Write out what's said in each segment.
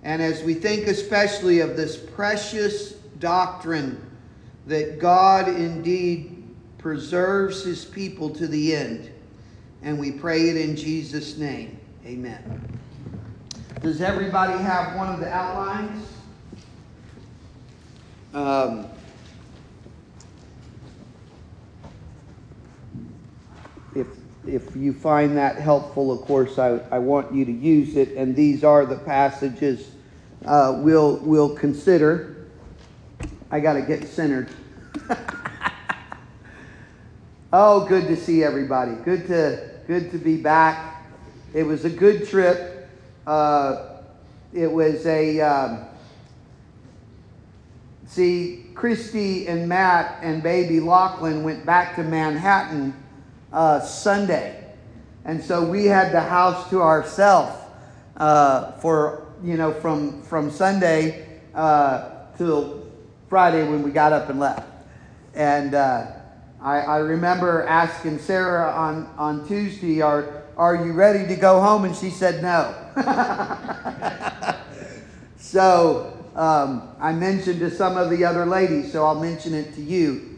And as we think especially of this precious doctrine that God indeed preserves his people to the end, and we pray it in Jesus' name. Amen. Does everybody have one of the outlines? If you find that helpful, of course, I want you to use it. And these are the passages we'll consider. I got to get centered. Oh, good to see everybody. Good to be back. It was a good trip. It was Christy and Matt and baby Lachlan went back to Manhattan Sunday, and so we had the house to ourselves from Sunday till Friday when we got up and left. And I remember asking Sarah on Tuesday, are you ready to go home? And she said no. So I mentioned to some of the other ladies, so I'll mention it to you.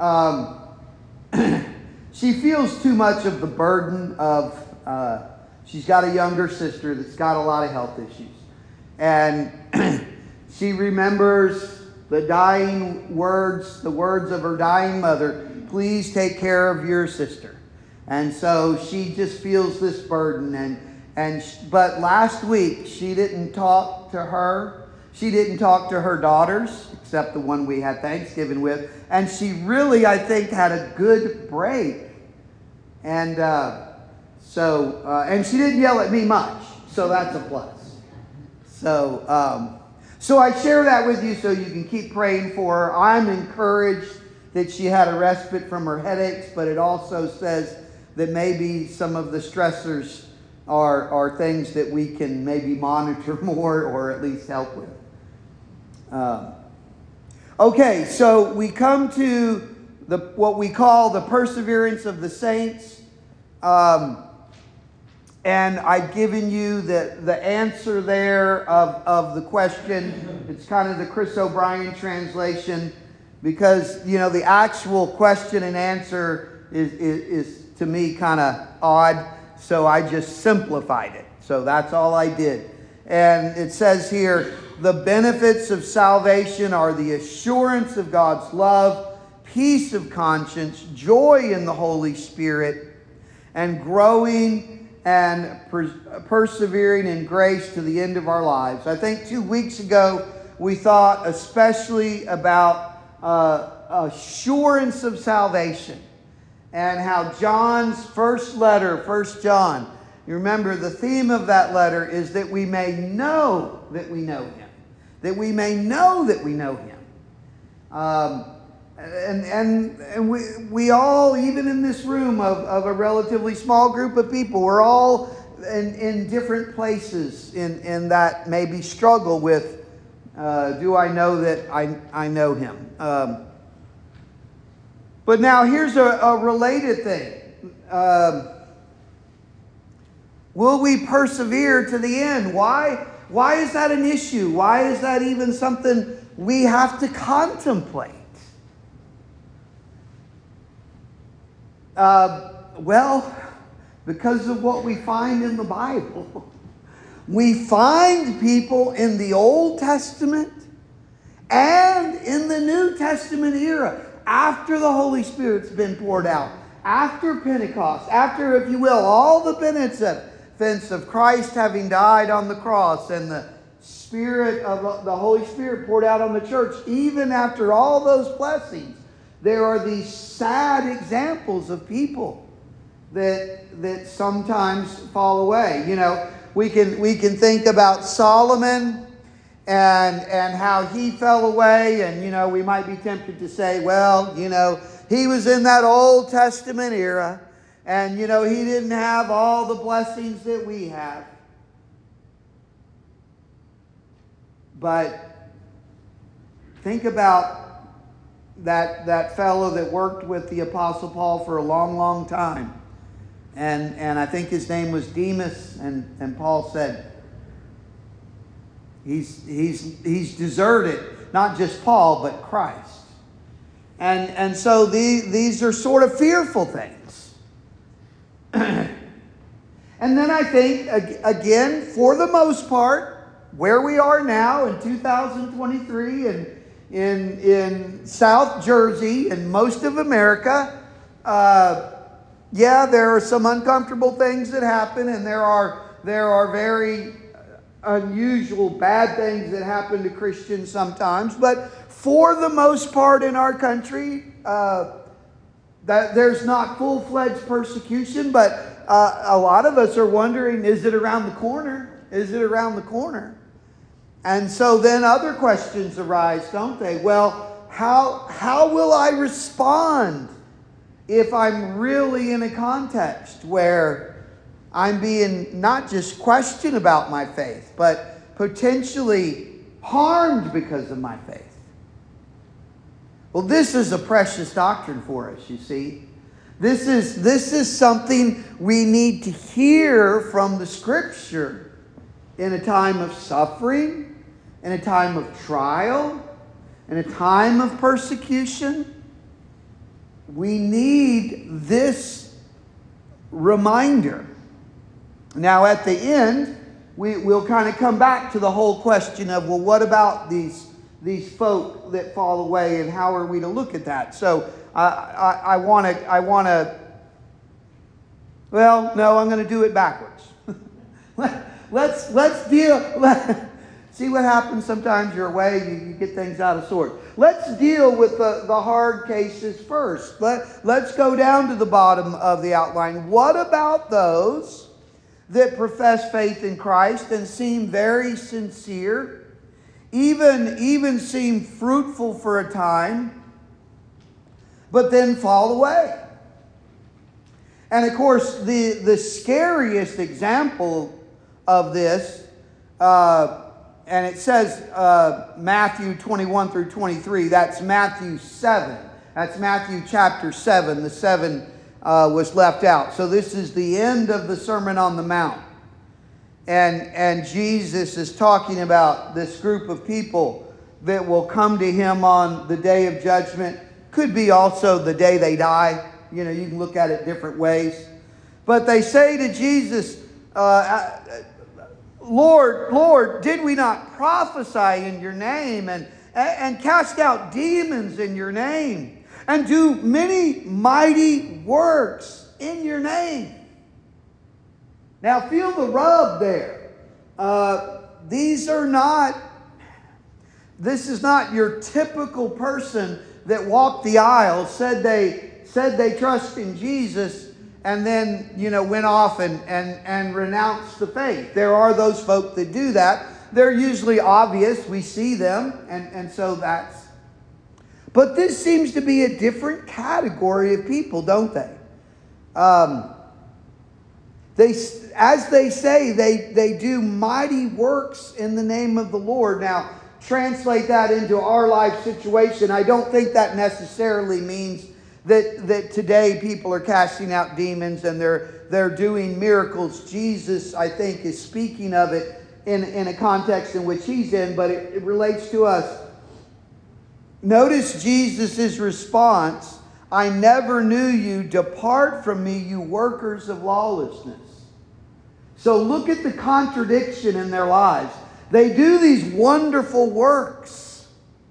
She feels too much of the burden of, she's got a younger sister that's got a lot of health issues. And she remembers the words of her dying mother, please take care of your sister. And so she just feels this burden. But last week, she didn't talk to her. She didn't talk to her daughters, except the one we had Thanksgiving with. And she really, I think, had a good break. And and she didn't yell at me much, so that's a plus. So I share that with you so you can keep praying for her. I'm encouraged that she had a respite from her headaches, but it also says that maybe some of the stressors are things that we can maybe monitor more or at least help with. Okay, so we come to what we call the perseverance of the saints. And I've given you the answer there of the question. It's kind of the Chris O'Brien translation, because the actual question and answer is to me kind of odd, so I just simplified it. So that's all I did. And it says here, the benefits of salvation are the assurance of God's love, peace of conscience, joy in the Holy Spirit, and growing and persevering in grace to the end of our lives. I think 2 weeks ago we thought especially about assurance of salvation, and how John's first letter, 1 John, you remember the theme of that letter is that we may know that we know him. That we may know that we know him. And we all, even in this room of a relatively small group of people, we're all in different places in that maybe struggle with, do I know that I know him? But now here's a related thing. Will we persevere to the end? Why is that an issue? Why is that even something we have to contemplate? Well, because of what we find in the Bible. We find people in the Old Testament and in the New Testament era, after the Holy Spirit's been poured out, after Pentecost, after, if you will, all the benefits of Christ having died on the cross and the Spirit of the Holy Spirit poured out on the church, even after all those blessings, there are these sad examples of people that sometimes fall away. We can think about Solomon and how he fell away, and we might be tempted to say, well, he was in that Old Testament era, and he didn't have all the blessings that we have. But think about that fellow that worked with the Apostle Paul for a long, long time. And I think his name was Demas. And Paul said, He's deserted not just Paul, but Christ. And so these are sort of fearful things. And then I think, again, for the most part, where we are now in 2023 and in South Jersey and most of America, yeah, there are some uncomfortable things that happen, and there are very unusual bad things that happen to Christians sometimes. But for the most part in our country, that there's not full-fledged persecution, but a lot of us are wondering, is it around the corner? Is it around the corner? And so then other questions arise, don't they? Well, how will I respond if I'm really in a context where I'm being not just questioned about my faith, but potentially harmed because of my faith? Well, this is a precious doctrine for us, you see. This is something we need to hear from the Scripture in a time of suffering, in a time of trial, in a time of persecution. We need this reminder. Now, at the end, we'll kind of come back to the whole question of, well, what about these folk that fall away, and how are we to look at that? So I want to. Well, no, I'm going to do it backwards. Let's deal. See what happens sometimes you're away, you get things out of sort. Let's deal with the hard cases first. Let's go down to the bottom of the outline. What about those that profess faith in Christ and seem very sincere, even seem fruitful for a time, but then fall away? And of course, the scariest example of this, and it says Matthew 21 through 23. That's Matthew 7. That's Matthew chapter 7. The 7 was left out. So this is the end of the Sermon on the Mount. And Jesus is talking about this group of people that will come to him on the day of judgment. Could be also the day they die. You know, you can look at it different ways. But they say to Jesus, Lord, did we not prophesy in your name and cast out demons in your name and do many mighty works in your name? Now feel the rub there. This is not your typical person that walked the aisle, said they trust in Jesus, and then, went off and renounced the faith. There are those folk that do that. They're usually obvious. We see them, and so that's... But this seems to be a different category of people, don't they? As they say, they do mighty works in the name of the Lord. Now, translate that into our life situation. I don't think that necessarily means that today people are casting out demons and they're doing miracles. Jesus, I think, is speaking of it in a context in which he's in, but it relates to us. Notice Jesus' response: I never knew you. Depart from me, you workers of lawlessness. So look at the contradiction in their lives. They do these wonderful works,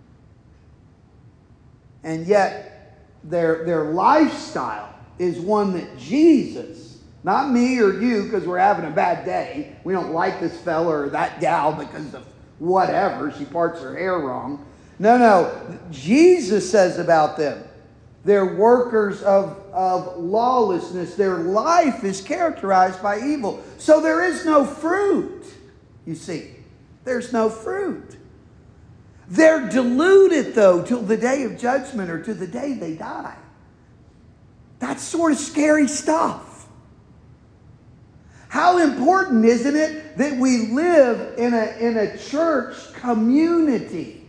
and yet their lifestyle is one that Jesus, not me or you because we're having a bad day, we don't like this fella or that gal because of whatever, she parts her hair wrong. No, Jesus says about them, they're workers of lawlessness. Their life is characterized by evil. So there is no fruit, you see. There's no fruit. They're deluded, though, till the day of judgment or to the day they die. That's sort of scary stuff. How important, isn't it, that we live in a church community?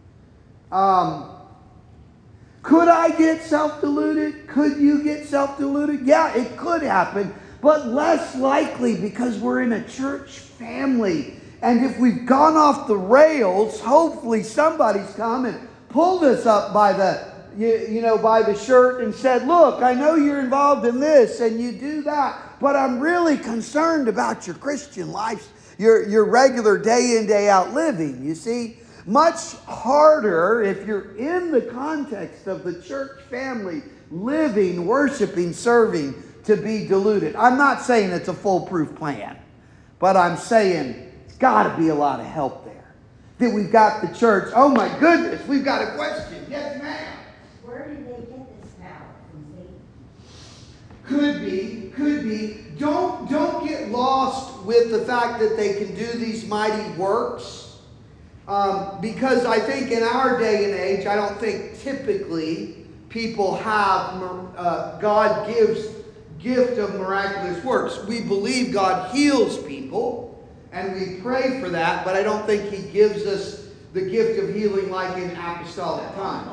Could I get self-deluded? Could you get self-deluded? Yeah, it could happen, but less likely because we're in a church family And if we've gone off the rails, hopefully somebody's come and pulled us up by by the shirt and said, look, I know you're involved in this and you do that, but I'm really concerned about your Christian life, your regular day in, day out living. You see, much harder if you're in the context of the church family, living, worshiping, serving, to be deluded. I'm not saying it's a foolproof plan, but I'm saying it's got to be a lot of help there. That we've got the church, oh my goodness, we've got a question. Yes, ma'am. Where did they get this power from Satan? Could be. Don't get lost with the fact that they can do these mighty works. Because I think in our day and age, I don't think typically people have, God gives gift of miraculous works. We believe God heals people, and we pray for that, but I don't think He gives us the gift of healing like in apostolic times.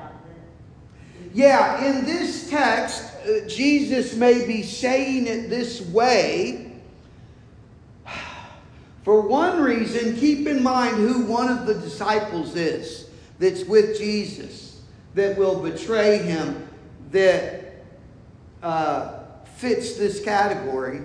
Yeah, in this text, Jesus may be saying it this way. For one reason, keep in mind who one of the disciples is that's with Jesus, that will betray Him, that fits this category.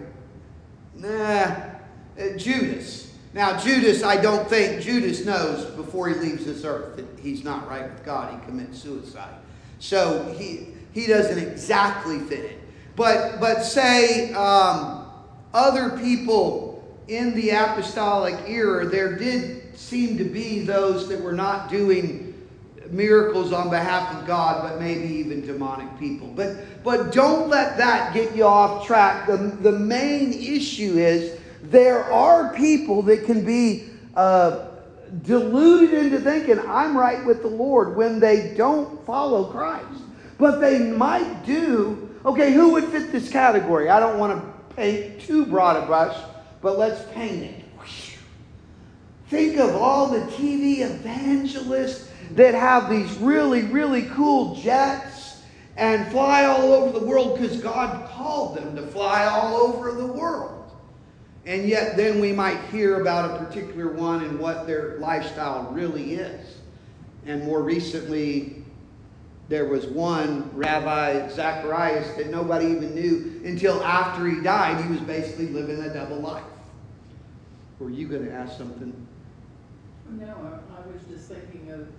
Judas. Now, Judas, I don't think Judas knows before he leaves this earth that he's not right with God. He commits suicide. So he doesn't exactly fit it. But say other people in the apostolic era, there did seem to be those that were not doing miracles on behalf of God, but maybe even demonic people. But don't let that get you off track. The main issue is there are people that can be deluded into thinking I'm right with the Lord when they don't follow Christ. But they might do. Okay, who would fit this category? I don't want to paint too broad a brush, but let's paint it. Think of all the TV evangelists that have these really, really cool jets and fly all over the world because God called them to fly all over the world. And yet then we might hear about a particular one and what their lifestyle really is. And more recently, there was one, Rabbi Zacharias, that nobody even knew until after he died. He was basically living a double life. Were you going to ask something? No, I was just thinking of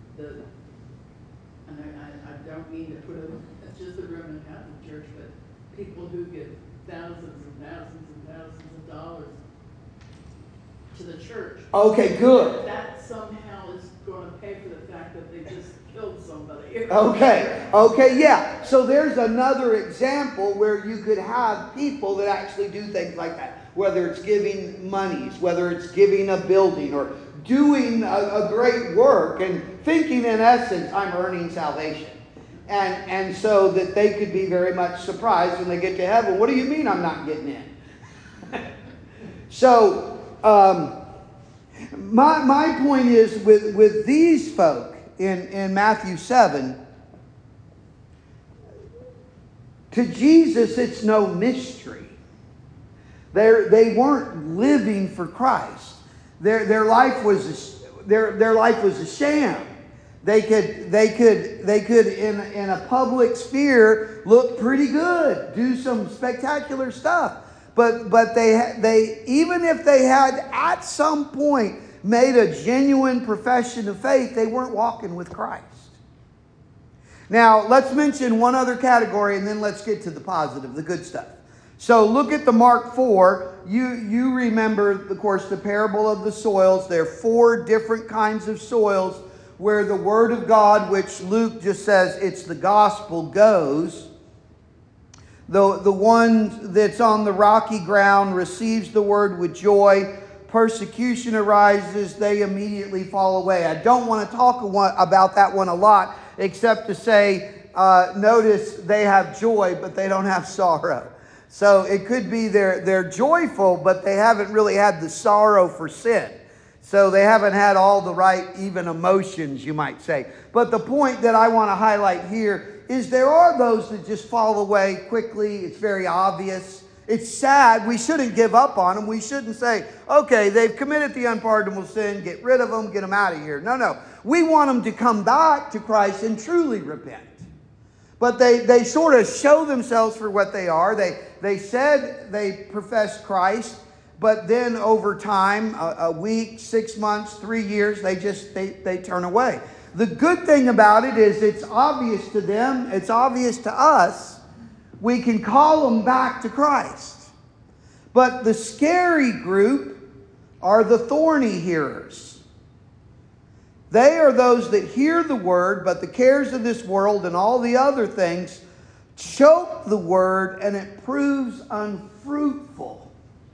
and I don't mean to put it's just the Roman Catholic Church, but people who give thousands and thousands and thousands of dollars to the church. Okay, good. That somehow is going to pay for the fact that they just killed somebody. Okay, yeah. So there's another example where you could have people that actually do things like that. Whether it's giving monies, whether it's giving a building, or doing a great work and thinking in essence, I'm earning salvation. And so that they could be very much surprised when they get to heaven. What do you mean I'm not getting in? So, my point is with these folk in Matthew 7, to Jesus it's no mystery. They weren't living for Christ. Their life was a sham. They could in a public sphere look pretty good, do some spectacular stuff. But they even if they had at some point made a genuine profession of faith, they weren't walking with Christ. Now let's mention one other category, and then let's get to the positive, the good stuff. So look at the Mark 4. You remember, of course, the parable of the soils. There are 4 different kinds of soils where the Word of God, which Luke just says it's the gospel, goes. The one that's on the rocky ground receives the Word with joy. Persecution arises, they immediately fall away. I don't want to talk about that one a lot, except to say, notice they have joy, but they don't have sorrow. So it could be they're joyful, but they haven't really had the sorrow for sin. So they haven't had all the right even emotions, you might say. But the point that I want to highlight here is there are those that just fall away quickly. It's very obvious. it's sad. We shouldn't give up on them. We shouldn't say, okay, they've committed the unpardonable sin. Get rid of them. Get them out of here. No. We want them to come back to Christ and truly repent. But they sort of show themselves for what they are. They said they professed Christ, but then over time, a week, 6 months, 3 years, they turn away. The good thing about it is it's obvious to them, it's obvious to us. We can call them back to Christ. But the scary group are the thorny hearers. They are those that hear the word, but the cares of this world and all the other things choke the word, and it proves unfruitful.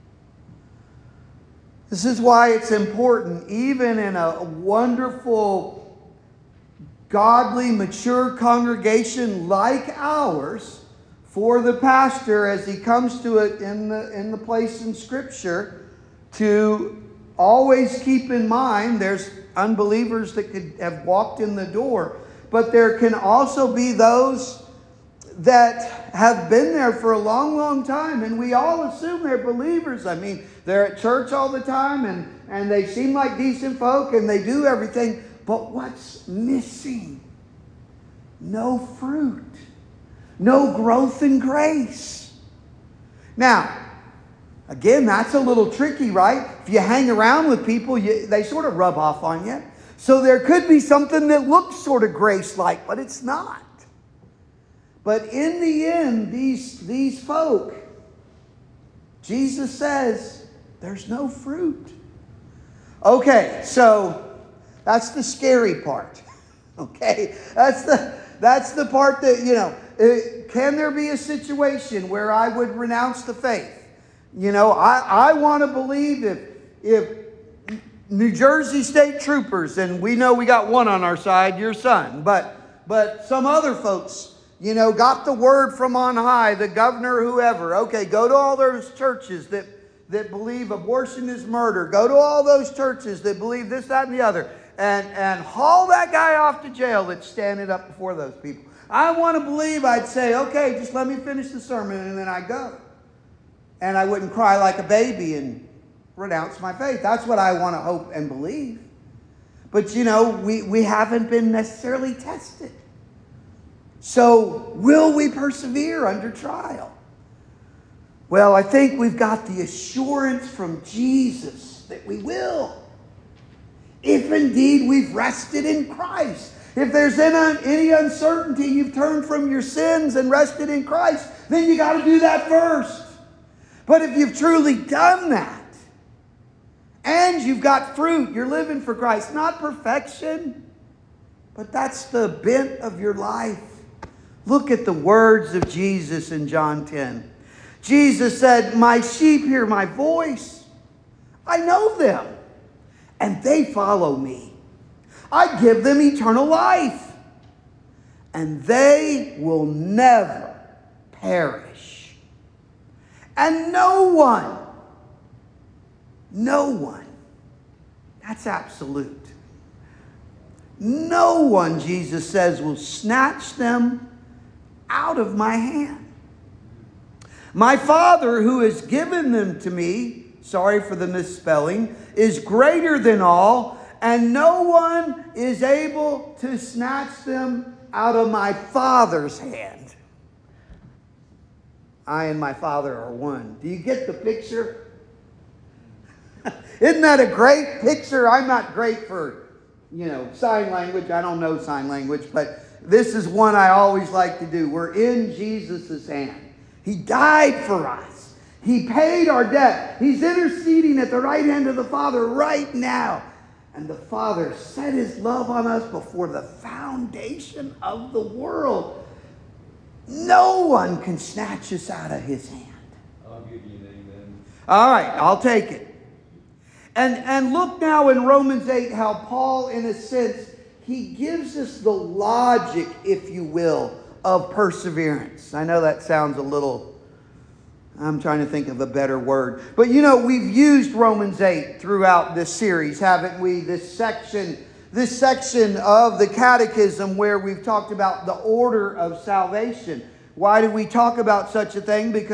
This is why it's important, even in a wonderful, godly, mature congregation like ours, for the pastor, as he comes to it in the place in Scripture, to always keep in mind there's unbelievers that could have walked in the door, but there can also be those that have been there for a long, long time, and we all assume they're believers. I mean, they're at church all the time, and they seem like decent folk, and they do everything, but what's missing? No fruit. No growth in grace. Now, again, that's a little tricky, right? If you hang around with people, they sort of rub off on you. So there could be something that looks sort of grace-like, but it's not. But in the end, these folk, Jesus says, there's no fruit. Okay, so that's the scary part. Okay, that's the part that, can there be a situation where I would renounce the faith? I want to believe if New Jersey State Troopers, and we know we got one on our side, your son, but some other folks, got the word from on high, the governor, whoever. Okay, go to all those churches that believe abortion is murder. Go to all those churches that believe this, that, and the other. And haul that guy off to jail that's standing up before those people. I want to believe I'd say, okay, just let me finish the sermon, and then I go. And I wouldn't cry like a baby and renounce my faith. That's what I want to hope and believe. But, we haven't been necessarily tested. So, will we persevere under trial? Well, I think we've got the assurance from Jesus that we will. If indeed we've rested in Christ. If there's any uncertainty, you've turned from your sins and rested in Christ, then you got to do that first. But if you've truly done that, and you've got fruit, you're living for Christ, not perfection, but that's the bent of your life. Look at the words of Jesus in John 10. Jesus said, "My sheep hear my voice. I know them, and they follow me. I give them eternal life, and they will never perish. And no one, that's absolute. No one, Jesus says, will snatch them out of my hand. My Father who has given them to me," sorry for the misspelling, "is greater than all, and no one is able to snatch them out of my Father's hand." I and my Father are one. Do you get the picture? Isn't that a great picture? I'm not great for, sign language. I don't know sign language, but this is one I always like to do. We're in Jesus' hand. He died for us. He paid our debt. He's interceding at the right hand of the Father right now. And the Father set His love on us before the foundation of the world. No one can snatch us out of His hand. I'll give you an amen. All right, I'll take it. And look now in Romans 8 how Paul, in a sense, he gives us the logic, if you will, of perseverance. I know that sounds a little, I'm trying to think of a better word. But we've used Romans 8 throughout this series, haven't we? This section of the Catechism where we've talked about the order of salvation. Why do we talk about such a thing? Because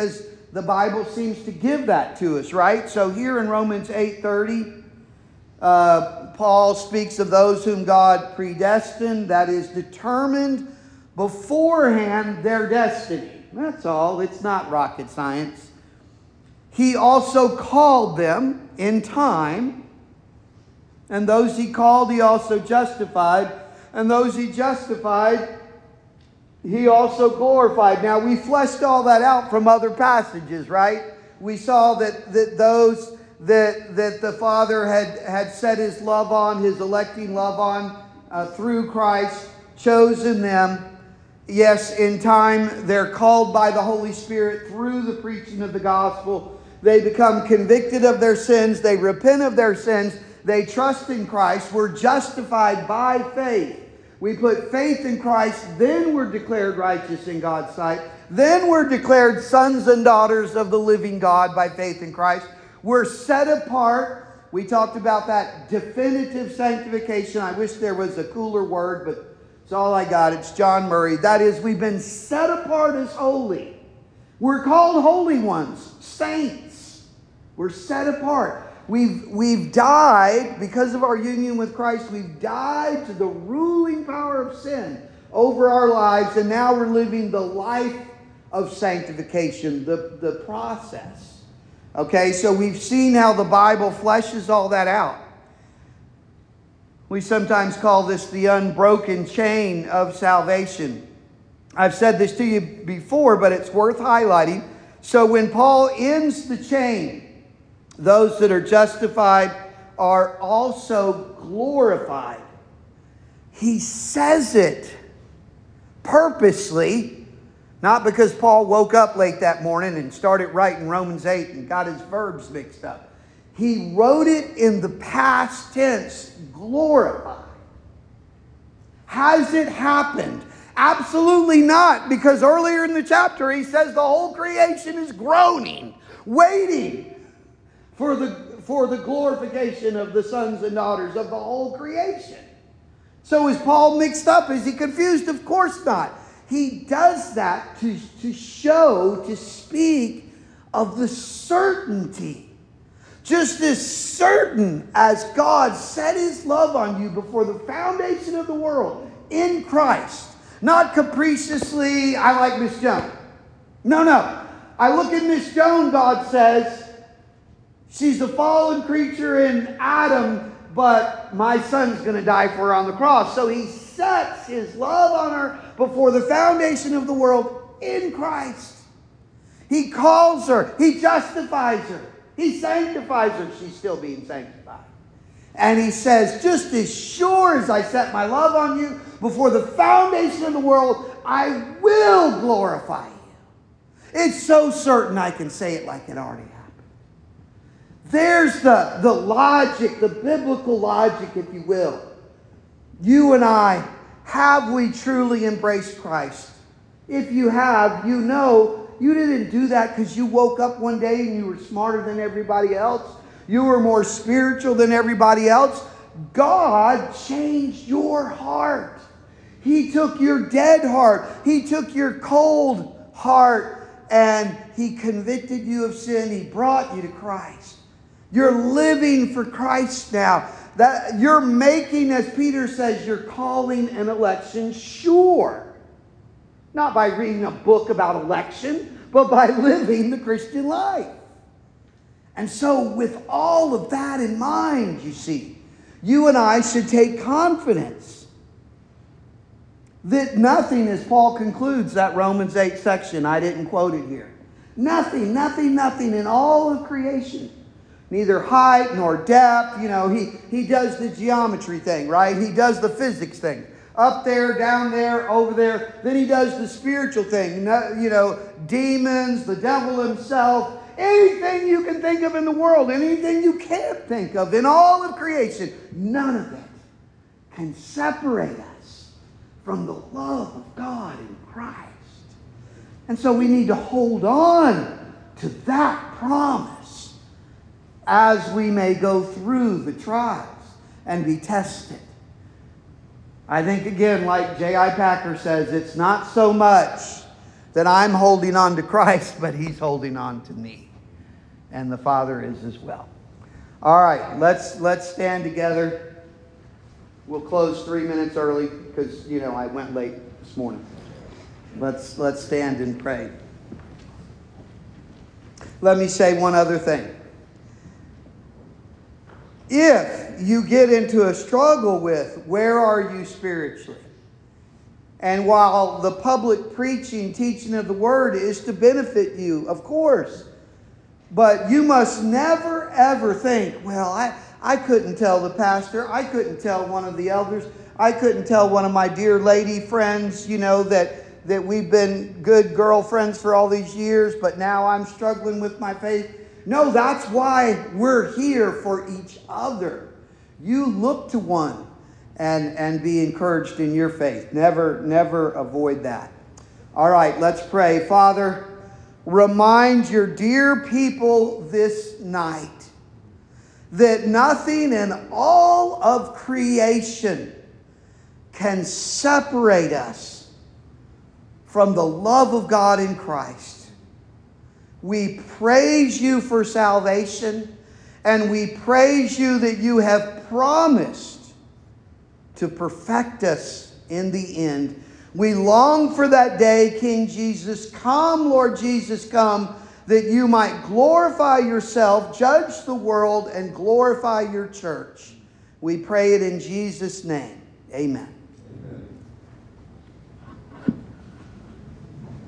the Bible seems to give that to us, right? So here in Romans 8:30, Paul speaks of those whom God predestined, that is, determined beforehand their destiny. That's all. It's not rocket science. He also called them in time, and those he called, he also justified, and those he justified, he also glorified. Now, we fleshed all that out from other passages, right? We saw that those that the Father had set his love on, his electing love on through Christ, chosen them. Yes, in time, they're called by the Holy Spirit through the preaching of the gospel. They become convicted of their sins. They repent of their sins. They trust in Christ. We're justified by faith. We put faith in Christ, then we're declared righteous in God's sight. Then we're declared sons and daughters of the living God by faith in Christ. We're set apart. We talked about that definitive sanctification. I wish there was a cooler word, but it's all I got. It's John Murray. That is, we've been set apart as holy. We're called holy ones, saints. We're set apart. We've died, because of our union with Christ, we've died to the ruling power of sin over our lives, and now we're living the life of sanctification, the process. Okay, so we've seen how the Bible fleshes all that out. We sometimes call this the unbroken chain of salvation. I've said this to you before, but it's worth highlighting. So when Paul ends the chain, those that are justified are also glorified. He says it purposely, not because Paul woke up late that morning and started writing Romans 8 and got his verbs mixed up. He wrote it in the past tense, glorified. Has it happened? Absolutely not, because earlier in the chapter he says the whole creation is groaning, waiting for the glorification of the sons and daughters of the whole creation. So is Paul mixed up? Is he confused? Of course not. He does that to show, to speak of the certainty. Just as certain as God set his love on you before the foundation of the world in Christ. Not capriciously, I like Miss Jones. No. I look at Miss Jones, God says, she's a fallen creature in Adam, but my son's going to die for her on the cross. So he sets his love on her before the foundation of the world in Christ. He calls her. He justifies her. He sanctifies her. She's still being sanctified. And he says, just as sure as I set my love on you before the foundation of the world, I will glorify you. It's so certain I can say it like it already happened. There's the logic, the biblical logic, if you will. You and I, have we truly embraced Christ? If you have, you know you didn't do that because you woke up one day and you were smarter than everybody else. You were more spiritual than everybody else. God changed your heart. He took your dead heart. He took your cold heart and He convicted you of sin. He brought you to Christ. You're living for Christ now. That you're making, as Peter says, your calling and election sure. Not by reading a book about election, but by living the Christian life. And so with all of that in mind, you see, you and I should take confidence that nothing, as Paul concludes that Romans 8 section, I didn't quote it here. Nothing in all of creation. Neither height nor depth. You know, he does the geometry thing, right? He does the physics thing. Up there, down there, over there. Then he does the spiritual thing. You know, demons, the devil himself. Anything you can think of in the world. Anything you can't think of in all of creation. None of it can separate us from the love of God in Christ. And so we need to hold on to that promise as we may go through the trials and be tested. I think, again, like J.I. Packer says, it's not so much that I'm holding on to Christ, but He's holding on to me. And the Father is as well. All right, let's stand together. We'll close 3 minutes early because, I went late this morning. Let's stand and pray. Let me say one other thing. If you get into a struggle with where are you spiritually, and while the public preaching, teaching of the Word is to benefit you, of course, but you must never ever think, well, I couldn't tell the pastor, I couldn't tell one of the elders, I couldn't tell one of my dear lady friends, that we've been good girlfriends for all these years, but now I'm struggling with my faith. No, that's why we're here for each other. You look to one and be encouraged in your faith. Never avoid that. All right, let's pray. Father, remind your dear people this night that nothing in all of creation can separate us from the love of God in Christ. We praise you for salvation, and we praise you that you have promised to perfect us in the end. We long for that day, King Jesus. Come, Lord Jesus, come, that you might glorify yourself, judge the world, and glorify your church. We pray it in Jesus' name. Amen. Amen.